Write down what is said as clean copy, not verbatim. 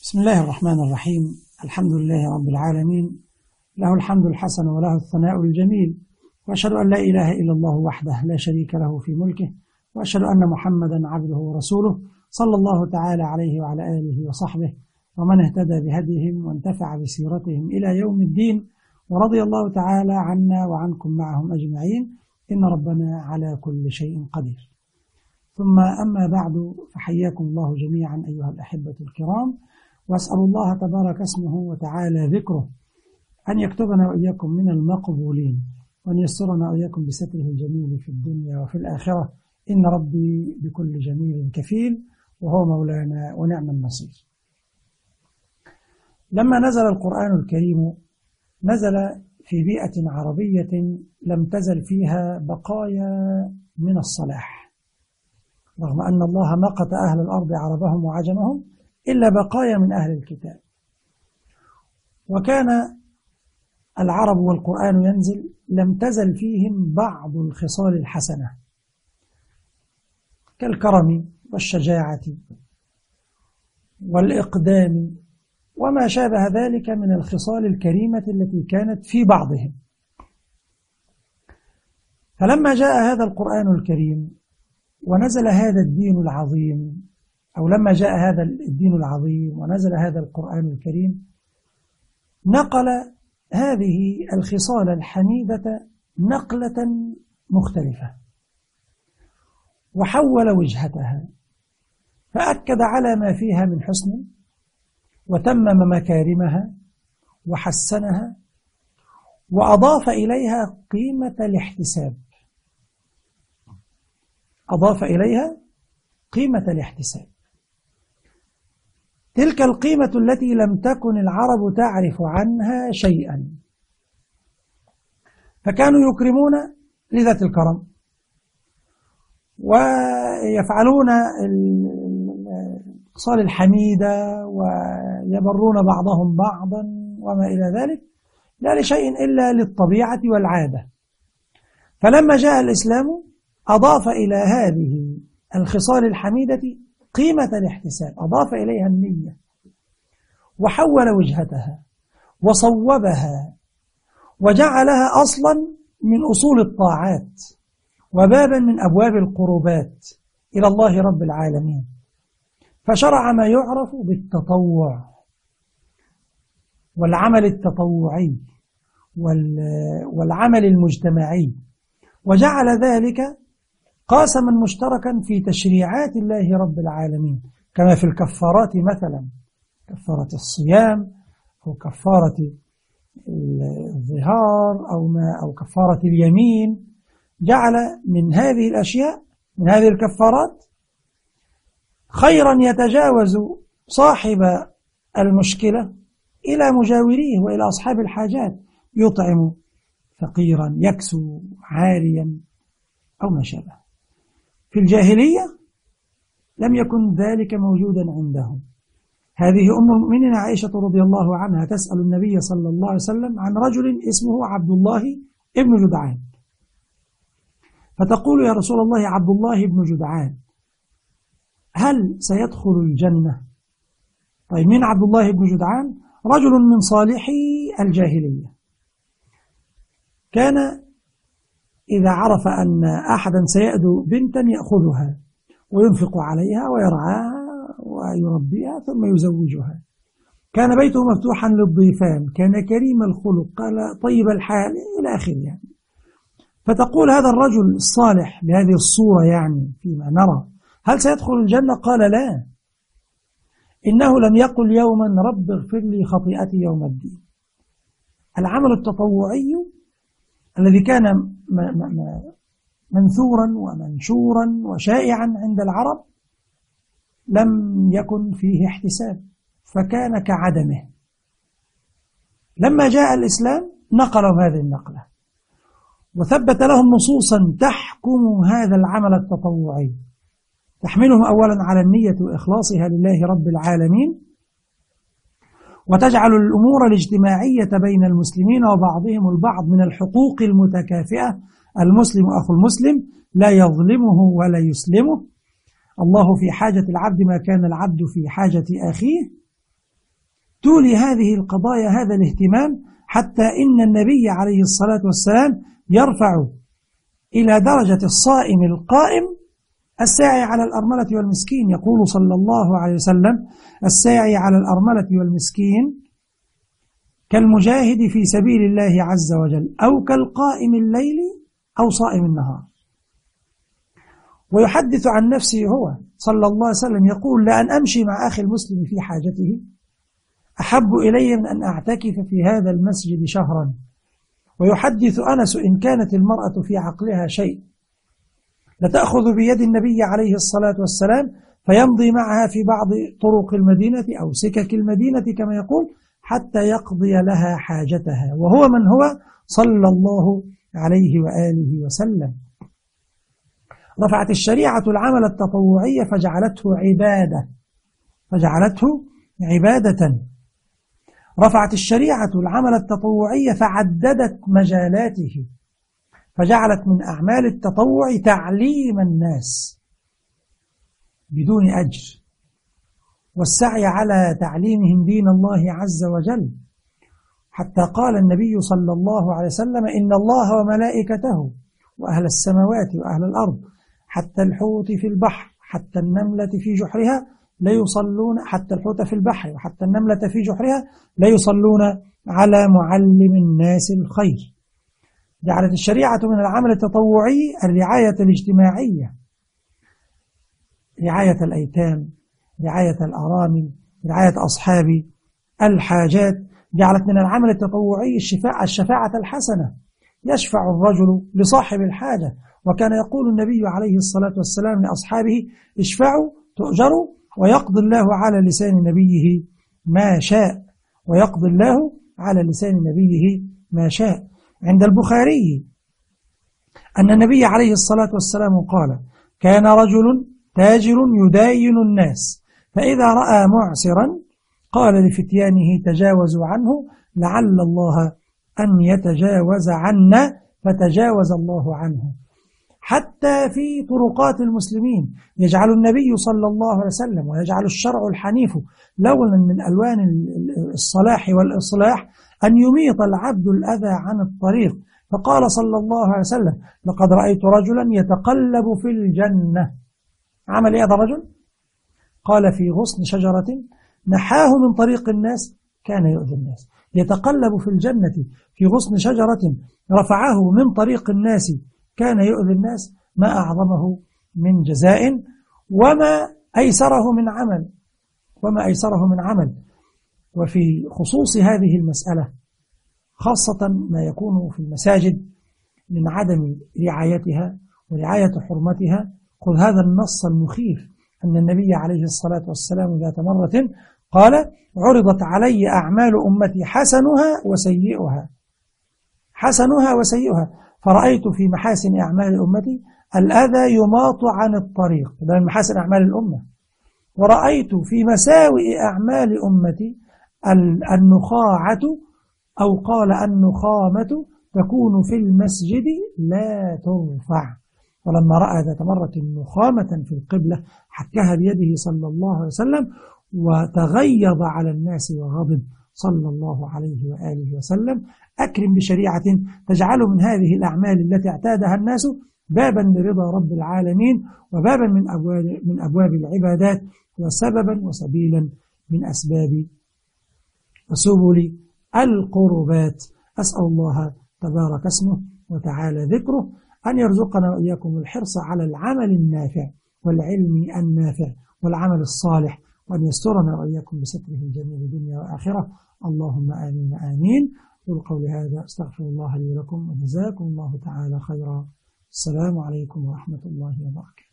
بسم الله الرحمن الرحيم. الحمد لله رب العالمين، له الحمد الحسن وله الثناء الجميل، وأشهد أن لا إله إلا الله وحده لا شريك له في ملكه، وأشهد أن محمدا عبده ورسوله صلى الله تعالى عليه وعلى آله وصحبه ومن اهتدى بهديهم وانتفع بسيرتهم إلى يوم الدين، ورضي الله تعالى عنا وعنكم معهم أجمعين، إن ربنا على كل شيء قدير. ثم أما بعد، فحياكم الله جميعا أيها الأحبة الكرام، وأسأل الله تبارك اسمه وتعالى ذكره أن يكتبنا وإياكم من المقبولين، وأن يسرنا وإياكم بستره الجميل في الدنيا وفي الآخرة، إن ربي بكل جميل كفيل، وهو مولانا ونعم النصير. لما نزل القرآن الكريم نزل في بيئة عربية لم تزل فيها بقايا من الصلاح، رغم أن الله مقت أهل الأرض عربهم وعجمهم إلا بقايا من أهل الكتاب. وكان العرب والقرآن ينزل لم تزل فيهم بعض الخصال الحسنة كالكرم والشجاعة والإقدام وما شابه ذلك من الخصال الكريمة التي كانت في بعضهم. فلما جاء هذا القرآن الكريم ونزل هذا الدين العظيم، أو لما جاء هذا الدين العظيم ونزل هذا القرآن الكريم، نقل هذه الخصال الحميدة نقلة مختلفة، وحول وجهتها، فأكد على ما فيها من حسن، وتمم مكارمها وحسنها، وأضاف إليها قيمة الاحتساب. أضاف إليها قيمة الاحتساب، تلك القيمة التي لم تكن العرب تعرف عنها شيئا، فكانوا يكرمون لذات الكرم، ويفعلون الخصال الحميدة، ويبرون بعضهم بعضا وما إلى ذلك، لا لشيء إلا للطبيعة والعادة. فلما جاء الإسلام أضاف إلى هذه الخصال الحميدة قيمة الاحتساب، أضاف إليها النية، وحول وجهتها وصوبها، وجعلها أصلا من أصول الطاعات، وبابا من أبواب القربات إلى الله رب العالمين. فشرع ما يعرف بالتطوع والعمل التطوعي والعمل المجتمعي، وجعل ذلك قاسما مشتركا في تشريعات الله رب العالمين، كما في الكفارات مثلا، كفارة الصيام أو كفارة الظهار أو كفارة اليمين. جعل من هذه الأشياء، من هذه الكفارات، خيرا يتجاوز صاحب المشكلة إلى مجاوريه وإلى أصحاب الحاجات، يطعم فقيرا، يكسو عاريا أو ما شابه. في الجاهلية لم يكن ذلك موجودا عندهم. هذه أم المؤمنين عائشة رضي الله عنها تسأل النبي صلى الله عليه وسلم عن رجل اسمه عبد الله ابن جدعان، فتقول: يا رسول الله، عبد الله ابن جدعان هل سيدخل الجنة؟ طيب، من عبد الله ابن جدعان؟ رجل من صالحي الجاهلية، كان إذا عرف أن أحدا سيأدو بنتا يأخذها وينفق عليها ويرعاها ويربيها ثم يزوجها. كان بيته مفتوحا للضيفان، كان كريم الخلق، قال طيب الحال إلى آخره يعني. فتقول: هذا الرجل الصالح بهذه الصورة يعني فيما نرى، هل سيدخل الجنة؟ قال: لا، إنه لم يقل يوما رب اغفر لي خطيئتي يوم الدين. العمل التطوعي الذي كان منثورا ومنشورا وشائعا عند العرب لم يكن فيه احتساب، فكان كعدمه. لما جاء الإسلام نقلوا هذه النقلة، وثبت لهم نصوصا تحكم هذا العمل التطوعي، تحملهم أولا على النية وإخلاصها لله رب العالمين، وتجعل الأمور الاجتماعية بين المسلمين وبعضهم البعض من الحقوق المتكافئة. المسلم أخو المسلم لا يظلمه ولا يسلمه. الله في حاجة العبد ما كان العبد في حاجة أخيه. تولي هذه القضايا هذا الاهتمام، حتى إن النبي عليه الصلاة والسلام يرفع إلى درجة الصائم القائم الساعي على الأرملة والمسكين. يقول صلى الله عليه وسلم: الساعي على الأرملة والمسكين كالمجاهد في سبيل الله عز وجل، أو كالقائم الليل أو صائم النهار. ويحدث عن نفسه هو صلى الله عليه وسلم يقول: لأن أمشي مع أخي المسلم في حاجته أحب إلي من أن أعتكف في هذا المسجد شهرا. ويحدث أنس: إن كانت المرأة في عقلها شيء لتأخذ بيد النبي عليه الصلاة والسلام فيمضي معها في بعض طرق المدينة أو سكك المدينة كما يقول، حتى يقضي لها حاجتها، وهو من هو صلى الله عليه وآله وسلم. رفعت الشريعة العمل التطوعي فجعلته عبادة. رفعت الشريعة العمل التطوعي فعددت مجالاته، فجعلت من أعمال التطوع تعليم الناس بدون أجر، والسعي على تعليمهم دين الله عز وجل، حتى قال النبي صلى الله عليه وسلم: إن الله وملائكته وأهل السماوات وأهل الأرض حتى الحوت في البحر حتى النملة في جحرها لا يصلون، حتى الحوت في البحر وحتى النملة في جحرها لا يصلون على معلم الناس الخير. جعلت الشريعة من العمل التطوعي الرعاية الاجتماعية، رعاية الأيتام، رعاية الأرامل، رعاية أصحاب الحاجات. جعلت من العمل التطوعي الشفاعة الحسنة، يشفع الرجل لصاحب الحاجة. وكان يقول النبي عليه الصلاة والسلام لأصحابه: اشفعوا تؤجروا، ويقضي الله على لسان نبيه ما شاء، ويقضي الله على لسان نبيه ما شاء. عند البخاري أن النبي عليه الصلاة والسلام قال: كان رجل تاجر يداين الناس، فإذا رأى معسرا قال لفتيانه: تجاوزوا عنه لعل الله أن يتجاوز عنا، فتجاوز الله عنه. حتى في طرقات المسلمين يجعل النبي صلى الله عليه وسلم ويجعل الشرع الحنيف لونا من ألوان الصلاح والإصلاح أن يميط العبد الأذى عن الطريق. فقال صلى الله عليه وسلم: لقد رأيت رجلا يتقلب في الجنة. عمل إيه هذا الرجل؟ قال: في غصن شجرة نحاه من طريق الناس كان يؤذي الناس. يتقلب في الجنة في غصن شجرة رفعه من طريق الناس كان يؤذي الناس، ما أعظمه من جزاء وما أيسره من عمل. وفي خصوص هذه المسألة خاصة ما يكون في المساجد من عدم رعايتها ورعاية حرمتها، خذ هذا النص المخيف أن النبي عليه الصلاة والسلام ذات مرة قال: عرضت علي أعمال أمتي حسنها وسيئها، فرأيت في محاسن أعمال أمتي الأذى يماط عن الطريق، ده من محاسن أعمال الأمة. ورأيت في مساوئ أعمال أمتي النخاعة، أو قال النخامة، تكون في المسجد لا ترفع. ولما رأى ذات مرة نخامة في القبلة حكها بيده صلى الله عليه وسلم، وتغيظ على الناس وغضب صلى الله عليه وآله وسلم. أكرم بشريعة تجعل من هذه الأعمال التي اعتادها الناس بابا لرضا رب العالمين، وبابا من أبواب العبادات، وسببا وسبيلا من أسباب وسبل القربات. أسأل الله تبارك اسمه وتعالى ذكره أن يرزقنا وإياكم الحرص على العمل النافع والعلم النافع والعمل الصالح، وأن يسترنا وإياكم بستره الجميل دنيا وآخرة. اللهم آمين آمين. قولي هذا استغفر الله لي ولكم، وجزاكم الله تعالى خيرا. السلام عليكم ورحمة الله وبركاته.